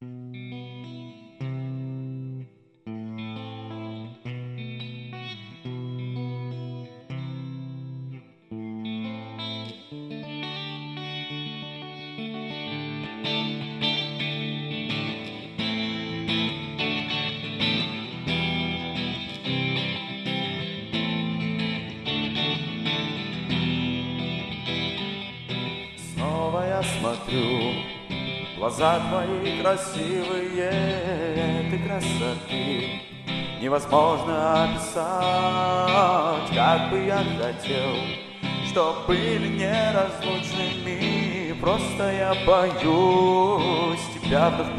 Снова я смотрю, глаза твои красивые, ты красоты невозможно описать. Как бы я хотел, чтоб были неразлучными, просто я боюсь тебя вновь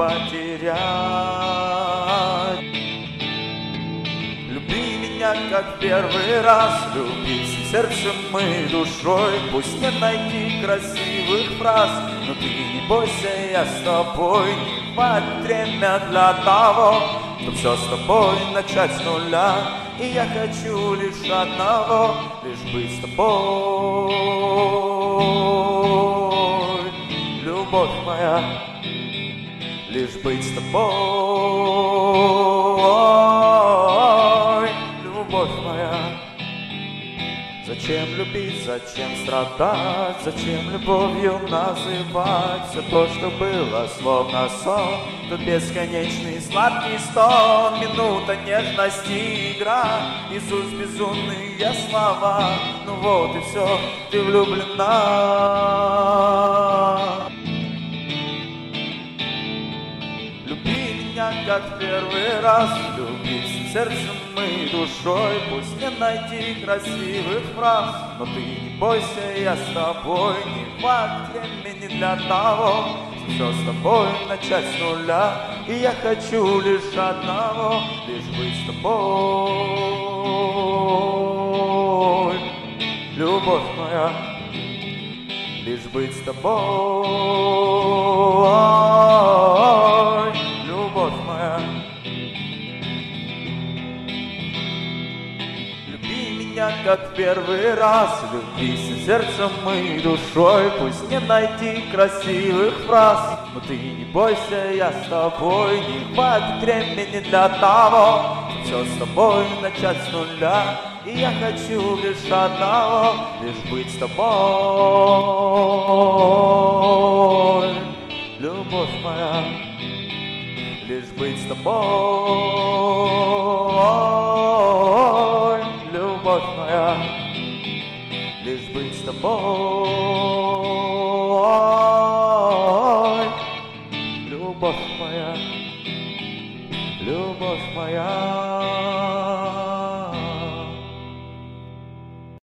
потерять. Люби меня, как первый раз, люби сердцем и душой. Пусть не найти красивых фраз, но ты не бойся, я с тобой. Не хватит время для того, чтоб все с тобой начать с нуля. И я хочу лишь одного, лишь быть с тобой, любовь моя, лишь быть с тобой, любовь моя. Зачем любить, зачем страдать, зачем любовью называть все то, что было словно сон, тот бесконечный сладкий стон, минута нежности, игра, из уст безумные слова. Ну вот и все, ты влюблена. Люби меня, как первый раз, люби сердцем и душой. Пусть не найти красивых фраз, но ты не бойся, я с тобой. Не хватит времени для того, чтобы все с тобой начать с нуля. И я хочу лишь одного, лишь быть с тобой, любовь моя, лишь быть с тобой, любовь моя. Как в первый раз, люби сердцем и душой. Пусть не найти красивых фраз, но ты не бойся, я с тобой. Не хватит времени для того, чтобы все с тобой начать с нуля. И я хочу лишь одного, лишь быть с тобой, любовь моя, лишь быть с тобой, любовь моя, лишь быть с тобой, любовь моя, любовь моя.